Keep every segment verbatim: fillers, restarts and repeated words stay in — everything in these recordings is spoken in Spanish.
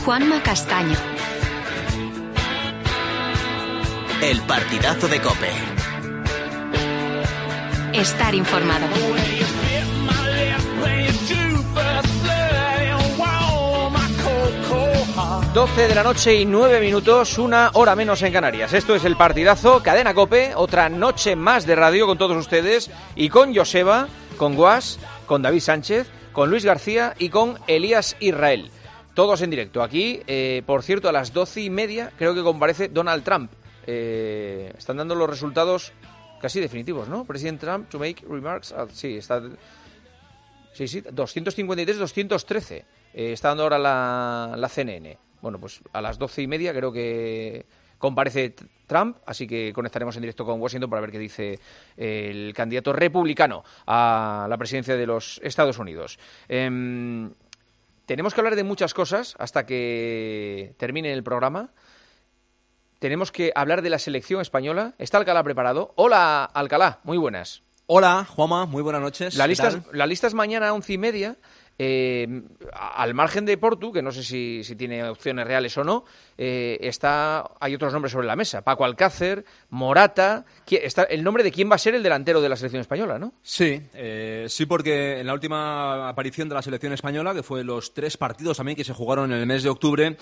Juanma Castaño. El partidazo de COPE. Estar informado. doce de la noche y nueve minutos, una hora menos en Canarias. Esto es el partidazo, Cadena COPE, otra noche más de radio con todos ustedes y con Joseba, con Guas, con David Sánchez, con Luis García y con Elías Israel. Todos en directo. Aquí, eh, por cierto, a las doce y media creo que comparece Donald Trump. Eh, están dando los resultados casi definitivos, ¿no? President Trump to make remarks. Ah, sí, está. Sí, sí, doscientos cincuenta y tres, doscientos trece. Eh, está dando ahora la, la C N N. Bueno, pues a las doce y media creo que comparece Trump, así que conectaremos en directo con Washington para ver qué dice el candidato republicano a la presidencia de los Estados Unidos. Eh, tenemos que hablar de muchas cosas hasta que termine el programa. Tenemos que hablar de la selección española. ¿Está Alcalá preparado? Hola, Alcalá, muy buenas. Hola, Juanma, muy buenas noches. La lista, es, la lista es mañana a once y media. Eh, al margen de Portu, que no sé si, si tiene opciones reales o no, eh, está hay otros nombres sobre la mesa. Paco Alcácer, Morata. Está el nombre de quién va a ser el delantero de la selección española, ¿no? Sí, eh, sí, porque en la última aparición de la selección española, que fue los tres partidos también que se jugaron en el mes de octubre,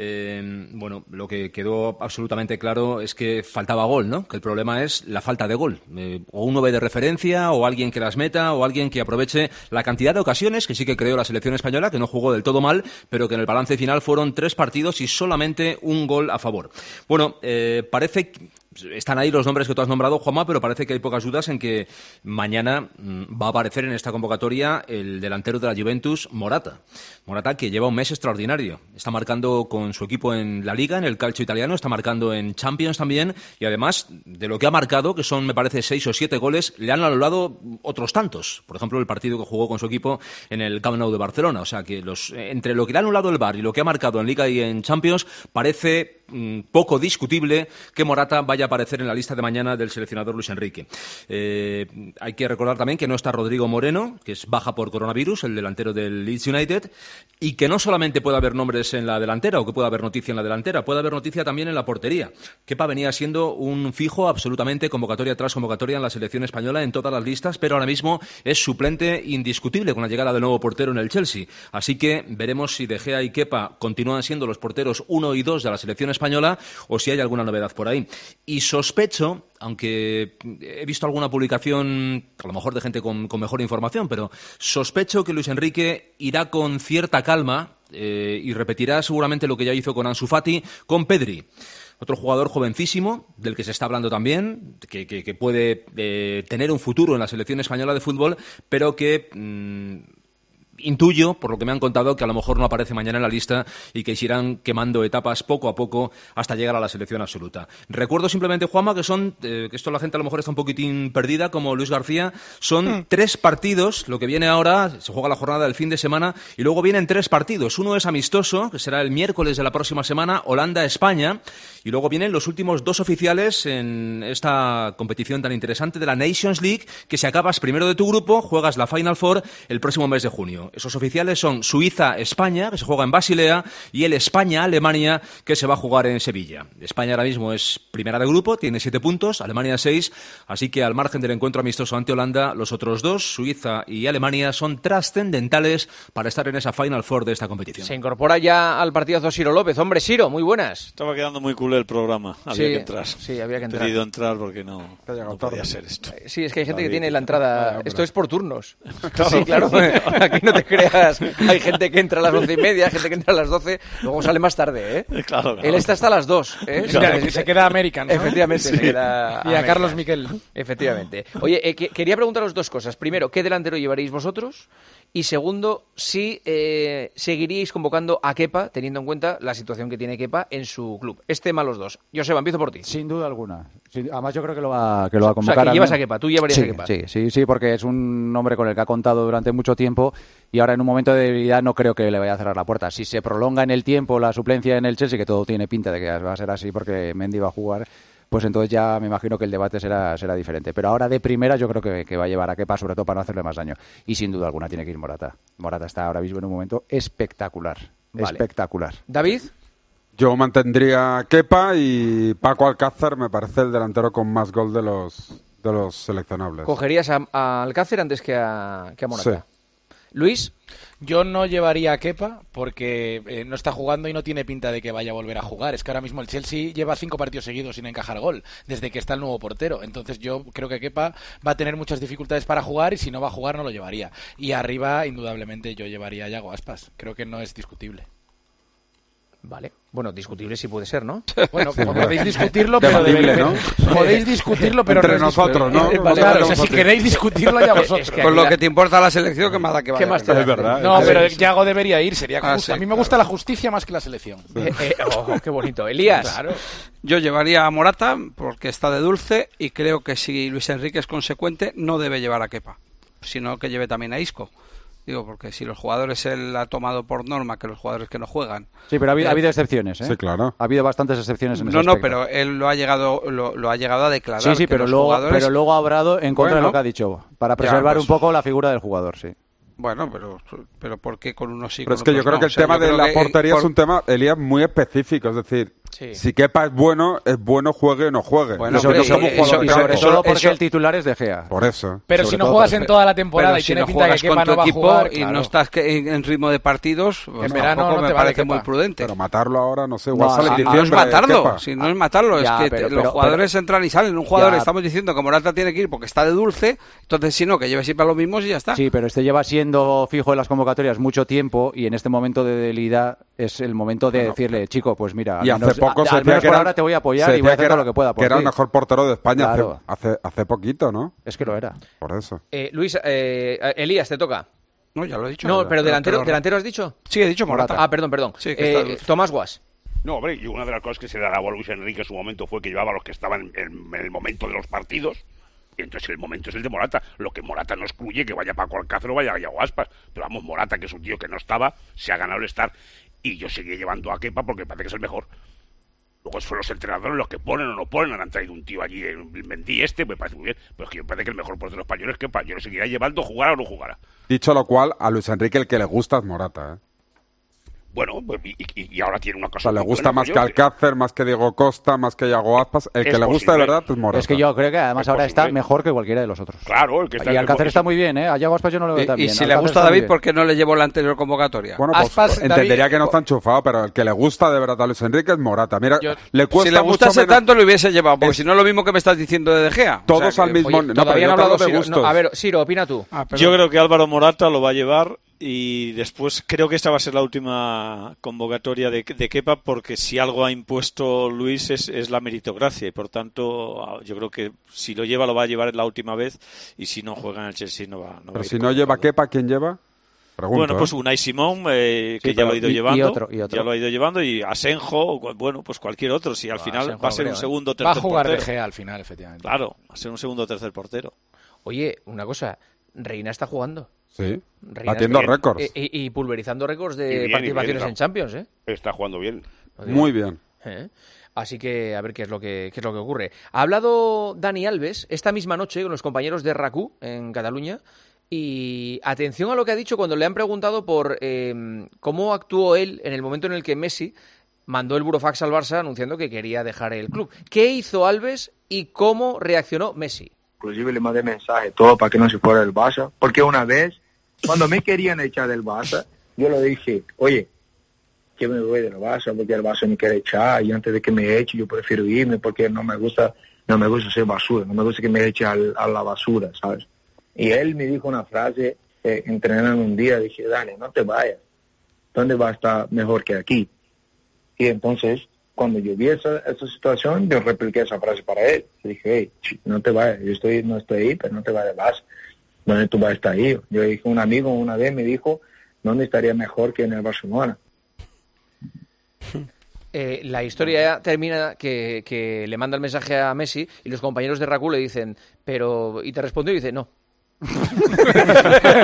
eh, bueno, lo que quedó absolutamente claro es que faltaba gol, ¿no? Que el problema es la falta de gol. Eh, o un nueve de referencia, o alguien que las meta, o alguien que aproveche la cantidad de ocasiones que sí que creó la selección española, que no jugó del todo mal, pero que en el balance final fueron tres partidos y solamente un gol a favor. Bueno, eh, parece que están ahí los nombres que tú has nombrado, Juanma, pero parece que hay pocas dudas en que mañana mmm, va a aparecer en esta convocatoria el delantero de la Juventus, Morata. Morata, que lleva un mes extraordinario. Está marcando con su equipo en la Liga, en el calcio italiano, está marcando en Champions también, y además de lo que ha marcado, que son, me parece, seis o siete goles, le han anulado otros tantos. Por ejemplo, el partido que jugó con su equipo en el Camp Nou de Barcelona. O sea, que los entre lo que le ha anulado el V A R y lo que ha marcado en Liga y en Champions, parece mmm, poco discutible que Morata vaya a aparecer en la lista de mañana del seleccionador Luis Enrique. Eh, hay que recordar también que no está Rodrigo Moreno, que es baja por coronavirus, el delantero del Leeds United, y que no solamente puede haber nombres en la delantera o que puede haber noticia en la delantera, puede haber noticia también en la portería. Kepa venía siendo un fijo absolutamente convocatoria tras convocatoria en la selección española en todas las listas, pero ahora mismo es suplente indiscutible con la llegada del nuevo portero en el Chelsea. Así que veremos si De Gea y Kepa continúan siendo los porteros uno y dos de la selección española o si hay alguna novedad por ahí. Y sospecho, aunque he visto alguna publicación, a lo mejor de gente con, con mejor información, pero sospecho que Luis Enrique irá con cierta calma eh, y repetirá seguramente lo que ya hizo con Ansu Fati, con Pedri. Otro jugador jovencísimo, del que se está hablando también, que, que, que puede eh, tener un futuro en la selección española de fútbol, pero que Mmm, intuyo, por lo que me han contado, que a lo mejor no aparece mañana en la lista y que se irán quemando etapas poco a poco hasta llegar a la selección absoluta. Recuerdo simplemente, Juanma, que son, eh, que esto la gente a lo mejor está un poquitín perdida, como Luis García, son mm. tres partidos, lo que viene ahora, se juega la jornada del fin de semana, y luego vienen tres partidos. Uno es amistoso, que será el miércoles de la próxima semana, Holanda-España, y luego vienen los últimos dos oficiales en esta competición tan interesante de la Nations League, que si acabas primero de tu grupo, juegas la Final Four el próximo mes de junio. Esos oficiales son Suiza-España, que se juega en Basilea, y el España-Alemania, que se va a jugar en Sevilla. España ahora mismo es primera de grupo, tiene siete puntos, Alemania seis, así que al margen del encuentro amistoso ante Holanda, los otros dos, Suiza y Alemania, son trascendentales para estar en esa Final Four de esta competición. Se incorpora ya al partidazo Siro López. Hombre, Siro, muy buenas. Estaba quedando muy cool el programa, había sí, que entrar. Sí, había que entrar. He querido entrar porque no, no podía ser esto. Sí, es que hay gente que tiene la entrada, esto es por turnos. Sí, claro, aquí no te creas, hay gente que entra a las once y media, gente que entra a las doce, luego sale más tarde, ¿eh? Claro, claro. Él está hasta las dos, ¿eh? Claro. Se queda American, ¿no? Efectivamente, sí. se queda Y a American. Carlos Miquel. Efectivamente. Oye, eh, que, quería preguntaros dos cosas. Primero, ¿qué delantero llevaréis vosotros? Y segundo, si eh, seguiríais convocando a Kepa, teniendo en cuenta la situación que tiene Kepa en su club. Este tema los dos. Joseba, empiezo por ti. Sin duda alguna. Sí, además yo creo que lo va, que lo va a convocar. O sea, que llevas a, a Kepa, tú llevarías sí, a Kepa. Sí, sí, sí, porque es un hombre con el que ha contado durante mucho tiempo y ahora en un momento de debilidad no creo que le vaya a cerrar la puerta. Si se prolonga en el tiempo la suplencia en el Chelsea, que todo tiene pinta de que va a ser así porque Mendy va a jugar, pues entonces ya me imagino que el debate será, será diferente. Pero ahora de primera yo creo que, que va a llevar a Kepa, sobre todo para no hacerle más daño. Y sin duda alguna tiene que ir Morata. Morata está ahora mismo en un momento espectacular. Vale. espectacular. David. Yo mantendría a Kepa y Paco Alcácer me parece el delantero con más gol de los de los seleccionables. ¿Cogerías a, a Alcácer antes que a, que a Morata? Sí. Luis. Yo no llevaría a Kepa porque eh, no está jugando y no tiene pinta de que vaya a volver a jugar. Es que ahora mismo el Chelsea lleva cinco partidos seguidos sin encajar gol, desde que está el nuevo portero. Entonces yo creo que Kepa va a tener muchas dificultades para jugar y si no va a jugar no lo llevaría. Y arriba, indudablemente, yo llevaría a Yago Aspas. Creo que no es discutible. Vale. Bueno, discutible sí puede ser, ¿no? Bueno, sí, podéis discutirlo, pero debatible, ¿no? Podéis discutirlo, pero entre no nosotros, ¿no? Eh, vale, claro, o sea, si queréis discutirlo ya vosotros. Es que Con lo la... que te importa la selección, que más da que vaya. ¿Qué más te es verdad. No, es pero sí. Yago debería ir, sería Ah, justo. sí, a mí me claro. gusta la justicia más que la selección. Eh, eh, oh, qué bonito. Elías. Claro. Yo llevaría a Morata porque está de dulce y creo que si Luis Enrique es consecuente no debe llevar a Kepa, sino que lleve también a Isco. Digo, porque si los jugadores él ha tomado por norma que los jugadores que no juegan. Sí, pero ha habido, ha habido excepciones, ¿eh? Sí, claro. Ha habido bastantes excepciones en ese No, no, aspecto. pero él lo ha llegado lo, lo ha llegado a declarar. Sí, sí, que pero los luego, jugadores... pero luego ha obrado en contra Bueno, de lo que ha dicho, para preservar ya, pues... un poco la figura del jugador, sí. Bueno, pero, pero ¿por qué con unos sí? Pero con es que yo otros creo no? que el O sea, tema yo de creo la que, portería por... es un tema, Elías, muy específico. Es decir, Sí. si Kepa es bueno, es bueno, juegue o no juegue. Bueno, y sobre, pero todo- eso- y eso- sobre eso- todo eso- porque eso- el titular es De Gea. Por eso. Pero Sobre si no todo juegas porque- en toda la temporada Pero y si tiene no pinta de juegas que con Kepa tu no va a equipo jugar, y claro. no estás que- en, en ritmo de partidos, pues En verano tampoco no te me vale parece Kepa. muy prudente. Pero matarlo ahora, no sé, igual No, sale en si Si no es diciembre, matarlo, Kepa. si no es matarlo, Ya, es que pero- te- pero- los jugadores entran y salen. Un jugador Ya. estamos diciendo que Morata tiene que ir porque está de dulce, entonces si no, que lleve siempre a los mismos y ya está. Sí, pero este lleva siendo fijo en las convocatorias mucho tiempo y en este momento de debilidad es el momento de decirle, chico, pues mira, al Y hace menos, poco a- se al decía menos que por era- ahora te voy a apoyar se y voy a decía hacer que todo era- lo que pueda por que era el ti. mejor portero de España hace- Claro. hace, hace poquito, ¿no? Es que lo era. Por eso. Eh, Luis, eh, Elías, te toca. No, ya lo he dicho. No, pero delantero, pero- delantero has dicho. Sí, he dicho Morata. Ah, perdón, perdón. Sí, que está Eh, dulce. Tomás Guas. No, hombre, y una de las cosas que se le alabó a Luis Enrique en su momento fue que llevaba a los que estaban en, en el momento de los partidos, y entonces el momento es el de Morata. Lo que Morata no excluye que vaya Paco Alcácer o vaya Yago Aspas, pero vamos, Morata, que es un tío que no estaba, se ha ganado el estar, y yo seguiré llevando a Kepa porque parece que es el mejor. Luego son los entrenadores los que ponen o no ponen, han traído un tío allí, el Mendy este, me parece muy bien, pero es que me parece que el mejor portero español es Kepa, yo lo seguiré llevando, jugara o no jugara. Dicho lo cual, a Luis Enrique el que le gusta es Morata, ¿eh? Bueno, pues, y, y, y ahora tiene una O cosa sea, le muy gusta buena, más yo, que Alcácer, más que Diego Costa, más que Yago Aspas. El Es que le gusta de posible. verdad es Morata. Es que yo creo que además Es ahora está posible. mejor que cualquiera de los otros. Claro, el que está Y en el Alcácer bo- está muy bien, ¿eh? A Yago Aspas yo no lo veo Y, tan y bien. si le Alcácer gusta a está muy David, bien. ¿por qué no le llevó la anterior convocatoria? Bueno, pues Aspas, entendería David- que no está enchufado, pero el que le gusta de verdad a Luis Enrique es Morata. Mira, Yo- le cuesta Si le mucho gustase menos- tanto, lo hubiese llevado, porque Es- si no es lo mismo que me estás diciendo de De Gea. O Todos sea al que- mismo... Oye, no, todavía pero no yo ha te hablado hablo de Ciro. gustos. No, a ver, Ciro, opina tú. Ah, perdón. Yo creo que Álvaro Morata lo va a llevar y después creo que esta va a ser la última convocatoria de, de Kepa porque si algo ha impuesto Luis es, es la meritocracia y por tanto yo creo que si lo lleva lo va a llevar la última vez y si no juega en el Chelsea no va, no va Pero a ir si no lleva convocado. Kepa, ¿quién lleva? Pregunto, Bueno, pues ¿eh? Unai Simón, eh, que Sí, ya pero- lo ha ido y- y llevando. otro, y otro. Ya lo ha ido llevando. Y Asenjo, o, bueno, pues cualquier otro. Si al Ah, final Asenjo va a ser no un creo, ¿eh? segundo o Va a tercer jugar De portero. Gea al final, efectivamente. Claro, va a ser un segundo o tercer portero. Oye, una cosa. Reina está jugando. Sí, Reina batiendo está- récords. eh, Y, y pulverizando récords de Y bien, y participaciones bien, en Champions, ¿eh? Está jugando bien. Lo digo. Muy bien. ¿Eh? Así que a ver qué es lo que qué es lo que ocurre. Ha hablado Dani Alves esta misma noche con los compañeros de R A C U en Cataluña y atención a lo que ha dicho cuando le han preguntado por eh, cómo actuó él en el momento en el que Messi mandó el burofax al Barça anunciando que quería dejar el club. ¿Qué hizo Alves y cómo reaccionó Messi? Inclusive le mandé mensaje todo para que no se fuera del Barça, porque una vez, cuando me querían echar del Barça, yo le dije, oye, que me voy del Barça porque el Barça me quiere echar y antes de que me eche yo prefiero irme porque no me gusta no me gusta ser basura, no me gusta que me eche al, a la basura, ¿sabes? Y él me dijo una frase eh, entrenando un día, dije, Dani, no te vayas, ¿dónde va a estar mejor que aquí? Y entonces, cuando yo vi esa, esa situación, yo repliqué esa frase para él. Le dije, hey, ch, no te vayas, yo estoy, no estoy ahí, pero no te vayas, vas. ¿Dónde tú vas a estar ahí? Yo dije, un amigo una vez me dijo, ¿dónde estaría mejor que en el Barcelona? Eh, la historia termina que, que le manda el mensaje a Messi y los compañeros de R A C U le dicen, pero... Y te respondió y dice, no.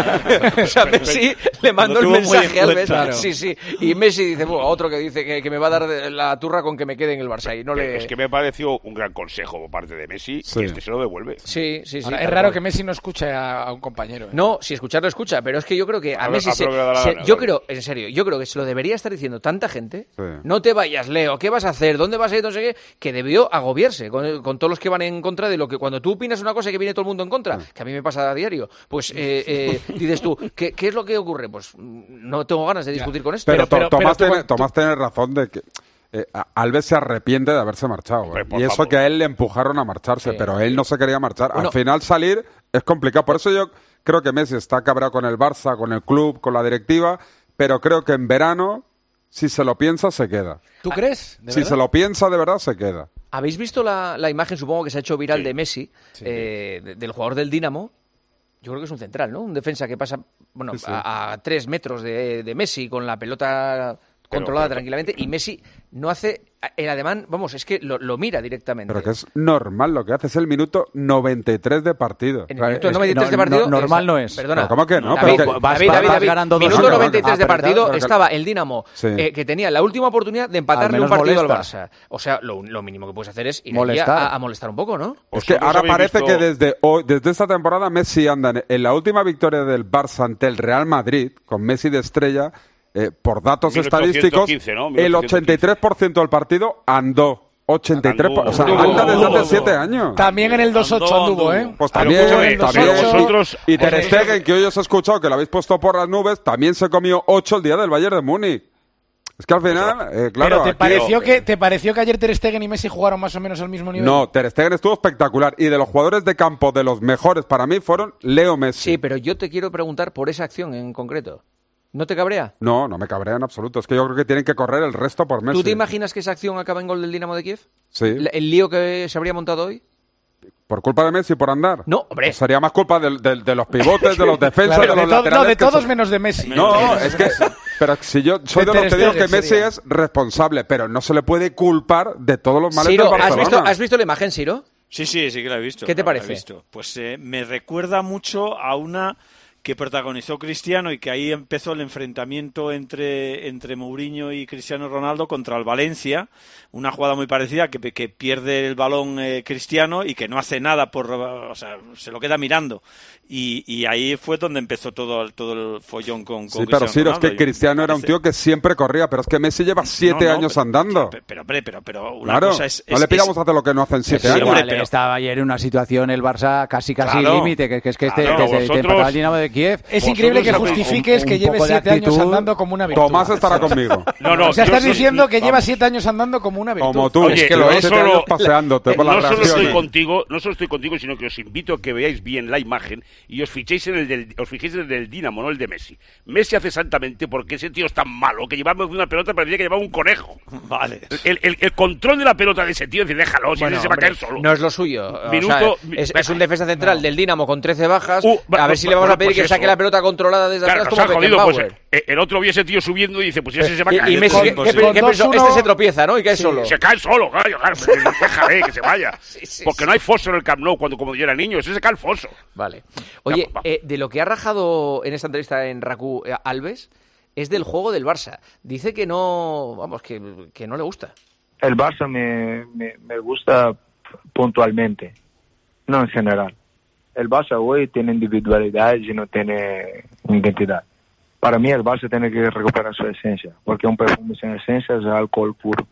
O sea, Messi le mandó el Lo tuvo muy mensaje en a cuenta. Alves. Claro. Sí, sí. Y Messi dice, bueno, otro que dice que, que me va a dar la turra con que me quede en el Barça. Y no le... Es que me pareció un gran consejo por parte de Messi Sí. que este se lo devuelve. Sí, sí, sí. Ahora, tal es raro cual. que Messi no escuche a, a un compañero. ¿eh? No, si escucharlo escucha, pero es que yo creo que a, A ver, Messi a se, lo que le da la se- gana, yo claro. creo, en serio, yo creo que se lo debería estar diciendo tanta gente. Sí. No te vayas, Leo, ¿qué vas a hacer? ¿Dónde vas a ir? No sé qué, que debió agobiarse con, con todos los que van en contra de lo que cuando tú opinas una cosa y que viene todo el mundo en contra, que a mí me pasa a diario, pues eh, eh, dices tú, ¿qué, ¿qué es lo que ocurre? Pues mm, no tengo ganas de discutir con esto. Pero, pero- To- Tomás, pero tú- tiene, Tomás tiene razón de que eh, a- Alves se arrepiente de haberse marchado. ¿eh? Hombre, por Y eso favor. que a él le empujaron a marcharse, Sí. pero él no se quería marchar. Bueno. Al final salir es complicado. Por eso yo creo que Messi está cabreado con el Barça, con el club, con la directiva, pero creo que en verano, si se lo piensa, se queda. ¿Tú crees? ¿De Si verdad? se lo piensa de verdad, se queda. ¿Habéis visto la, la imagen, supongo que se ha hecho viral Sí. de Messi, eh, de- del jugador del Dinamo? Yo creo que es un central, ¿no? Un defensa que pasa, bueno, Sí, sí. a, a tres metros de, de Messi con la pelota controlada pero- tranquilamente y Messi no hace el ademán, vamos, es que lo, lo mira directamente. Pero que es normal lo que hace. Es el minuto noventa y tres de partido. En el minuto Es que noventa y tres no- de partido... no- normal no es. Perdona. Pero ¿cómo que no? David, Pero que- vas- David, vas- David, vas David, ganando dos minuto a cero. noventa y tres de Ah, pero partido claro, estaba el Dinamo, Sí. eh, que tenía la última oportunidad de empatarle Al un menos partido molesta. al Barça. O sea, lo, lo mínimo que puedes hacer es ir allí Molestar. a, a molestar un poco, ¿no? Es que ¿Vosotros ahora habéis parece visto- que desde hoy, desde esta temporada Messi anda en, en la última victoria del Barça ante el Real Madrid, con Messi de estrella, eh, por datos mil ochocientos estadísticos, quince, ¿no? el ochenta y tres por ciento del partido andó. ochenta y tres por ciento. O sea, Anduvo. anda desde hace Anduvo. siete años. También en el dos ocho anduvo, ¿eh? Pues Pero también, escúchame, también. pero vosotros- Y Ter Joder. Stegen, que hoy os he escuchado que lo habéis puesto por las nubes, también se comió ocho el día del Bayern de Múnich. Es que al final, eh, claro, Pero ¿te aquí- pareció, que, ¿te pareció que ayer Ter Stegen y Messi jugaron más o menos al mismo nivel? No, Ter Stegen estuvo espectacular. Y de los jugadores de campo, de los mejores para mí, fueron Leo Messi. Sí, pero yo te quiero preguntar por esa acción en concreto. ¿No te cabrea? No, no me cabrea en absoluto. Es que yo creo que tienen que correr el resto por Messi. ¿Tú te imaginas que esa acción acaba en gol del Dinamo de Kiev? Sí. ¿El, el lío que se habría montado hoy? ¿Por culpa de Messi por andar? No, hombre. Pues sería más culpa del- del- de, los pivotes, de los defensas, Claro, de de, los to- no, laterales. de que todos son- menos de Messi. No, es que... Pero si yo soy de De los Ter que digo que Stegen Messi sería. es responsable, pero no se le puede culpar de todos los males Ciro, del ¿has Barcelona. visto, ¿has visto la imagen, Ciro? Sí, sí, sí que la he visto. ¿Qué te claro, la he parece? visto. Pues eh, me recuerda mucho a una que protagonizó Cristiano y que ahí empezó el enfrentamiento entre, entre Mourinho y Cristiano Ronaldo contra el Valencia, una jugada muy parecida que, que pierde el balón eh, Cristiano y que no hace nada por, o sea, se lo queda mirando. Y, y ahí fue donde empezó todo, el- todo el follón con, con Sí, pero Cristiano Ciro, es Ronaldo. que Y Cristiano era un parece- tío que siempre corría, pero es que Messi lleva siete No, no, años pero- andando. Pero, pero, hombre, pero, pero una Claro, cosa es... no es- le pidamos es- hacer lo que no hacen siete Sí, años. hombre, Igual, pero- estaba ayer en una situación el Barça casi casi Claro. límite, que, que es que este, Claro, que te- te vosotros- empataba el Dinamo de Kiev. Es increíble que Vosotros justifiques un- que un lleve poco de siete años actitud. andando como una virtud. Tomás estará conmigo. No, no, O sea, yo estás soy- diciendo que lleva vamos. siete años andando como una virtud. Como tú, Oye, es que no lo siete solo- años paseándote por las no solo estoy reacciones. contigo, no solo estoy contigo, sino que os invito a que veáis bien la imagen y os fijéis en el del, os fijéis en el del Dinamo, no el de Messi. Messi hace exactamente porque ese tío es tan malo que llevaba una pelota parecía que llevaba un conejo. Vale. El, el- el control de la pelota de ese tío, es decir, déjalo, si Bueno, ese se va a hombre, caer solo. no es lo suyo. O Minuto- sea, es, es un defensa central del Dinamo con trece bajas. Uh, va- a ver si va- le vamos bueno, a pedir pues que saque eso. la pelota controlada desde Claro, atrás nos como ha jodido, pues, Beckenbauer. eh, el otro vio ese tío subiendo y dice, pues ese se va a Y, caer. y Messi, Con- ¿qué, con- qué- con qué dos pensó? uno- Este se tropieza, ¿no? Y cae solo. Se cae solo, claro, claro, pero déjale que se vaya. sí, Porque sí. no hay foso en el Camp Nou cuando como yo era niño, ese se cae el foso. Vale. Oye, Ya, va. eh, de lo que ha rajado en esta entrevista en Raku eh, Alves es del juego del Barça. Dice que no, vamos, que, que no le gusta. El Barça me, me, me gusta puntualmente, no en general. El Barça hoy tiene individualidad y no tiene identidad. Para mí el Barça tiene que recuperar su esencia, porque un perfume sin esencia es alcohol puro.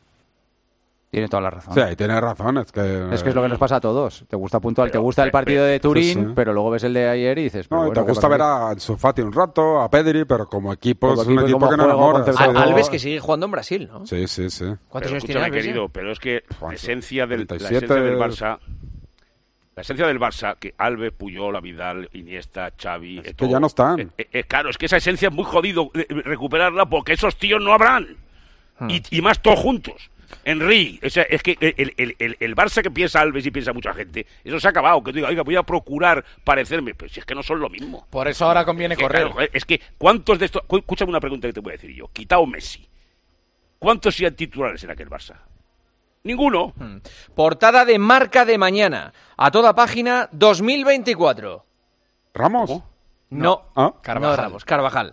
Tiene toda la razón. Sí, ahí tienes razón. Es que, Es que es lo que nos pasa a todos. Te gusta puntual, te Pero, gusta el pe- partido de Turín, sí, sí. pero luego ves el de ayer y dices... pero No, y bueno, te ¿qué gusta pasa ver aquí? a Ansu Fati un rato, a Pedri, pero como equipo Como es un equipo, equipo como que no juego, enamora. concepto Al- de juego. Alves que sigue jugando en Brasil, ¿no? Sí, sí, sí. ¿Cuántos Pero años escúchame, tiene Alves ya? querido, pero es que la ¿Cuánto? esencia del, la treinta y siete. esencia del Barça, la esencia del Barça, que Alves, Puyol, Vidal, Iniesta, Xavi, Es eh, que todo, ya no están. eh, eh, claro, es que esa esencia es muy jodido eh, recuperarla porque esos tíos no habrán. Hmm. Y, y más todos juntos. Henry, o sea, es que el, el, el, el Barça que piensa Alves y piensa mucha gente, eso se ha acabado. Que tú digas, oiga, voy a procurar parecerme. Pero si es que no son lo mismo. Por eso ahora conviene Es que, correr. claro, joder, es que, ¿cuántos de estos? cu- Escúchame una pregunta que te voy a decir yo. Quitado Messi, ¿cuántos sean titulares en aquel Barça? Ninguno. Hmm. Portada de Marca de mañana. A toda página dos mil veinticuatro. ¿Ramos? ¿Cómo? No, ¿Ah? Carvajal. No Ramos, Carvajal.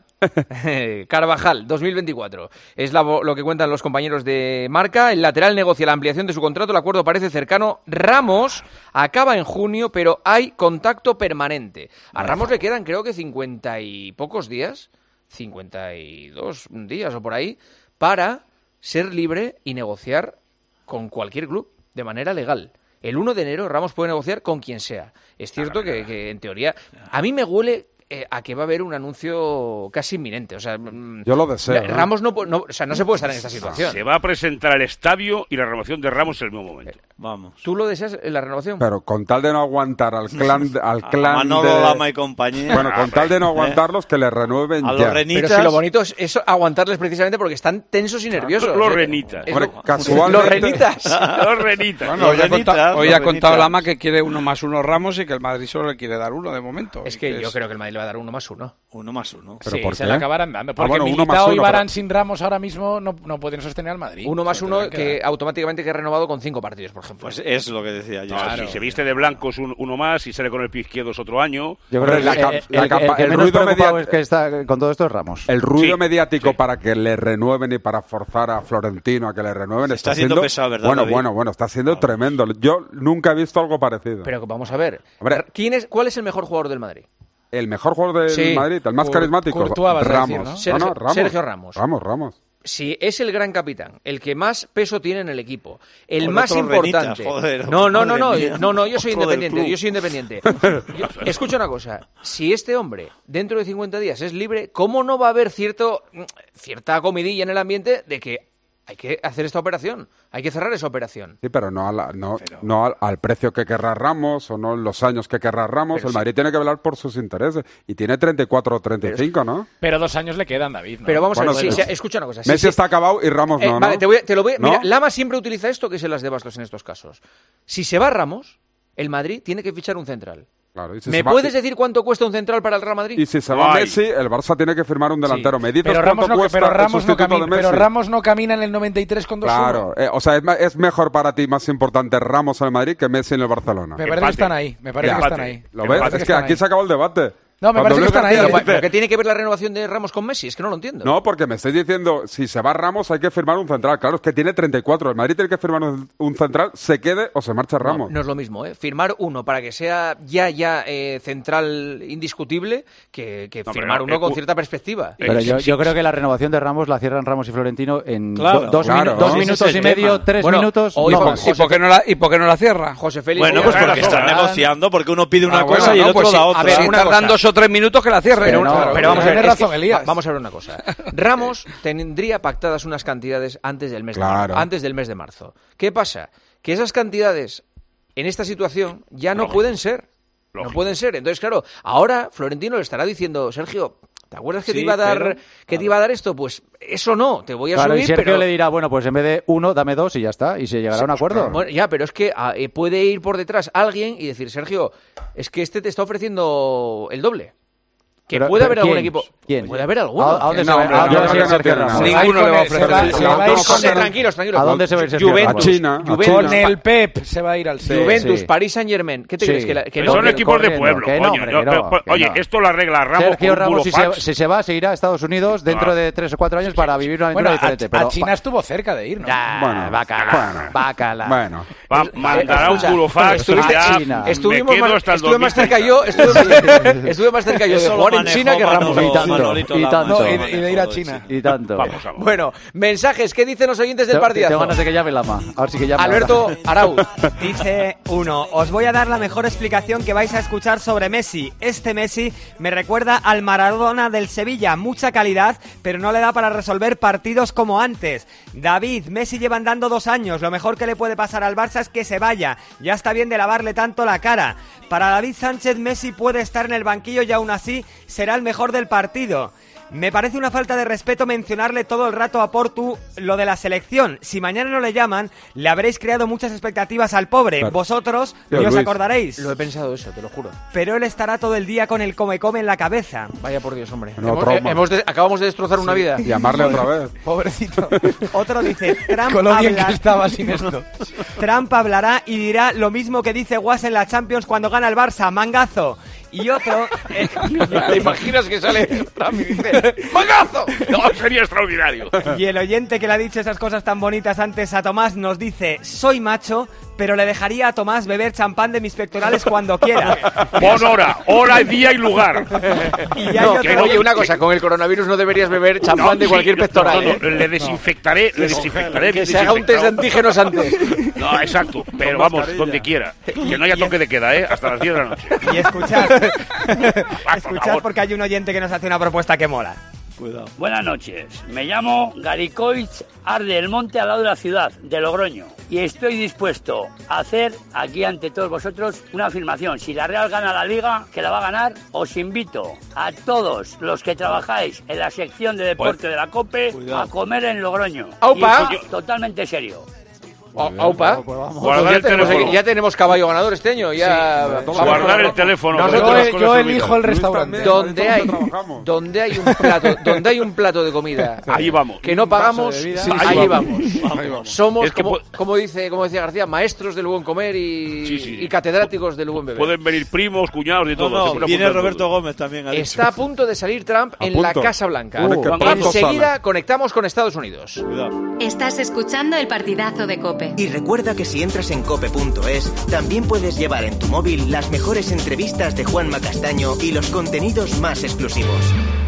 Carvajal, dos mil veinticuatro. Es la, lo que cuentan los compañeros de Marca. El lateral negocia la ampliación de su contrato. El acuerdo parece cercano. Ramos acaba en junio, pero hay contacto permanente. A Ramos le quedan, creo que cincuenta y pocos días, cincuenta y dos días o por ahí, para ser libre y negociar con cualquier club de manera legal. El uno de enero Ramos puede negociar con quien sea. Es cierto que, que en teoría... A mí me huele... Eh, a que va a haber un anuncio casi inminente. O sea, yo lo deseo. ¿eh? Ramos no, no, o sea, no se puede estar en esta situación. Se va a presentar el estadio y la renovación de Ramos en el mismo momento. Eh, Vamos. ¿Tú lo deseas en la renovación? Pero con tal de no aguantar al clan, al clan a Manolo de... Lama y compañía. Bueno, con tal de no aguantarlos, que les renueven a ya. Los renitas... Pero si lo bonito es eso, aguantarles precisamente porque están tensos y nerviosos. Los renitas. Hombre, lo... casualmente... Los renitas. Los renitas. Bueno, hoy, ha contado, hoy ha contado Lama que quiere uno más uno Ramos y que el Madrid solo le quiere dar uno de momento. Es que, que yo es... creo que el Madrid le va a dar uno más uno. Uno más uno. ¿Pero sí, por se qué? le acabarán dando. Porque ah, bueno, Militao y Varane pero... sin Ramos ahora mismo no, no pueden sostener al Madrid. Uno más uno que, que automáticamente queda renovado con cinco partidos, por ejemplo. Pues es lo que decía yo. Claro. Si se viste de blanco es un, uno más y sale con el pie izquierdo es otro año. Yo creo que la, la, el, la, el, la, el, el, el ruido menos mediático es que está con todo esto es Ramos. El ruido sí, mediático sí. para que le renueven y para forzar a Florentino a que le renueven se está, está siendo pesado, ¿verdad, bueno, David? bueno, bueno, está siendo ah, tremendo. Yo nunca he visto algo parecido. Pero vamos a ver. Hombre, ¿Quién es, ¿Cuál es el mejor jugador del Madrid? El mejor jugador del sí, Madrid, el más Cur, carismático, Courtois, Ramos. Decir, ¿no? Sergio, no, no, Ramos. Sergio Ramos. Ramos, Ramos. Si es el gran capitán, el que más peso tiene en el equipo, el joder, más importante. Renitas, joder, no, no, no, no, mía. no, no, yo soy Otro independiente, yo soy independiente. Yo, escucha una cosa, si este hombre dentro de cincuenta días es libre, ¿cómo no va a haber cierto cierta comidilla en el ambiente de que hay que hacer esta operación, hay que cerrar esa operación? Sí, pero no, a la, no, pero... no al, al precio que querrá Ramos o no en los años que querrá Ramos. Pero el Madrid sí. tiene que velar por sus intereses y tiene treinta y cuatro o treinta y cinco, pero, ¿no? Pero dos años le quedan, David, ¿no? Pero vamos bueno, a ver, sí, sí, sí. escucha una cosa. Messi sí, está sí. acabado y Ramos eh, no, Vale, ¿no? te, voy, te lo voy ¿No? Mira, Lama siempre utiliza esto que se las de Bastos en estos casos. Si se va Ramos, el Madrid tiene que fichar un central. Claro, si ¿Me va, puedes si... decir cuánto cuesta un central para el Real Madrid? Y si se va Messi, el Barça tiene que firmar un delantero. Sí. Me dices pero cuánto Ramos no, cuesta pero Ramos el sustituto no camina, de Messi. Pero Ramos no camina en el noventa y tres con dos uno. Claro, eh, o sea, es, es mejor para ti, más importante Ramos en el Madrid que Messi en el Barcelona. Me parece Empate. que están ahí, me parece ya, que están ahí. ¿Lo ves? Es que aquí ahí. se acabó el debate. No, me Cuando parece que están ahí. Dice... ¿Pero qué tiene que ver la renovación de Ramos con Messi? Es que no lo entiendo. No, porque me estáis diciendo, si se va Ramos hay que firmar un central. Claro, es que tiene treinta y cuatro. El Madrid tiene que firmar un, un central, se quede o se marcha Ramos. No, no es lo mismo, ¿eh? Firmar uno para que sea ya, ya eh, central indiscutible que, que no, firmar uno con cierta perspectiva. Pero yo, yo creo que la renovación de Ramos la cierran Ramos y Florentino en claro, do, dos, claro, minu dos ¿no? minutos y medio, tema. tres bueno, minutos. ¿Y, no por, ¿y, por qué no la, ¿Y por qué no la cierra? José Félix. Bueno, pues porque están negociando, porque uno pide una ah, cosa bueno, y el no, otro pues sí. la otra. A ver, si tardan dos o tres minutos que la cierre. Pero, no, claro, pero vamos a ver, razón, que, Elías. Vamos a ver una cosa. Ramos tendría pactadas unas cantidades antes del mes claro. de marzo, antes del mes de marzo. ¿Qué pasa? Que esas cantidades en esta situación ya no Lógico. pueden ser. Lógico. No pueden ser. Entonces, claro, ahora Florentino le estará diciendo, Sergio, ¿te acuerdas que sí, te iba a dar pero, que claro. te iba a dar esto? Pues eso no, te voy a claro, subir, y Sergio pero le dirá, bueno, pues en vez de uno, dame dos y ya está, y se llegará sí, a un acuerdo. Claro. Bueno, ya, pero es que eh, puede ir por detrás alguien y decir, Sergio, es que este te está ofreciendo el doble. Que pero, puede pero, haber algún ¿quién? equipo. ¿Quién? Puede haber alguno. ¿A, a dónde no, se va, no, a, no, no, no, Sergio Ramos? Ninguno le va a ofrecer. Tranquilos, tranquilos. ¿A dónde se va a ir Sergio Juventus, Ramos? A China. Juventus, Con el Pep se va a ir al sí, Juventus, sí. Paris Saint Germain. ¿Qué te sí. crees? Que, la, que no, no, son que equipos corriendo, de pueblo. que no, Coño, hombre, yo, que no, pero, que oye, no. esto lo arregla Ramos. Sergio con Ramos, si se, fax. si se va, se irá a Estados Unidos dentro ah. de tres o cuatro años para vivir una aventura bueno, diferente. A, pero, a China estuvo cerca de ir, ¿no? Ya, bueno, bacala, bueno, bacala. Bueno. Va, mandará un burofax. Estuvimos más, estuve más cerca yo, estuve, estuve más cerca yo de jugar en China que Ramos. Y tanto, y tanto. Y de ir a China. Y tanto. Vamos, vamos. Bueno, mensajes, ¿qué dicen los oyentes del partidazo? Tengo ganas de que llame Lama. A ver si que llame. Alberto Arau. Dice uno, os voy a dar la mejor explicación que vais a escuchar sobre Messi. Este Messi me recuerda al Maradona del Sevilla, mucha calidad, pero no le da para resolver partidos como antes. David, Messi lleva andando dos años, lo mejor que le puede pasar al Barça es que se vaya, ya está bien de lavarle tanto la cara. Para David Sánchez, Messi puede estar en el banquillo y aún así será el mejor del partido. Me parece una falta de respeto mencionarle todo el rato a Portu lo de la selección. Si mañana no le llaman, le habréis creado muchas expectativas al pobre. Claro. Vosotros Tío, ni os Luis, acordaréis. Lo he pensado eso, te lo juro. Pero él estará todo el día con el come-come en la cabeza. Vaya por Dios, hombre. No, hemos, eh, hemos de, acabamos de destrozar sí. una vida. Llamarle otra vez. Pobrecito. Otro dice, Trump, con lo bien habla... que estaba sin esto. Trump hablará y dirá lo mismo que dice Guas en la Champions cuando gana el Barça, mangazo. Y otro... eh, ¿Te imaginas que sale Trump y dice ¡magazo! No, sería extraordinario. Y el oyente que le ha dicho esas cosas tan bonitas antes a Tomás nos dice: soy macho, pero le dejaría a Tomás beber champán de mis pectorales cuando quiera. Pon hora, hora, día y lugar. Y hay No, otro- que, oye, una cosa, con el coronavirus no deberías beber champán No, de sí, cualquier no, pectoral, no, ¿eh? no, le desinfectaré, le desinfectaré. Que bien se haga un test de desinfectado. antígenos antes. No, exacto, pero vamos, donde quiera. Que no haya toque de queda, ¿eh? Hasta las diez de la noche. Y escuchad, Ah, por escuchad favor. porque hay un oyente que nos hace una propuesta que mola. Cuidado. Buenas noches, me llamo Garicoich Arde del Monte, al lado de la ciudad, de Logroño, y estoy dispuesto a hacer aquí ante todos vosotros una afirmación. Si la Real gana la Liga, que la va a ganar, os invito a todos los que trabajáis en la sección de deporte de la COPE Cuidado. a comer en Logroño. ¡Aupa! Y esto totalmente serio. Au- Aupa. Guardar Pues ya, el tenemos, teléfono. ya tenemos caballo ganador este año. Ya vamos a Guardar ver. el teléfono. Nosotros- con todas las Yo, cosas yo olvidadas. elijo el Luis restaurante. también. Donde hay, trabajamos. donde hay un plato, donde hay un plato de comida Ahí vamos. que no pagamos, de vida. sí, Ahí ahí vamos. vamos. Ahí vamos. Somos, Es que como, pu- como dice, como decía García, maestros del buen comer y, Sí, sí. y catedráticos del buen beber. Pueden venir primos, cuñados y No, todo. no, Se puede viene apuntar Roberto todo. Gómez también. ha dicho. Está a punto de salir Trump A en la punto. Casa Blanca. Pone que Uh, pronto Enseguida sale. conectamos con Estados Unidos. Cuidado. Estás escuchando el partidazo de COPE. Y recuerda que si entras en cope punto es, también puedes llevar en tu móvil las mejores entrevistas de Juanma Castaño y los contenidos más exclusivos.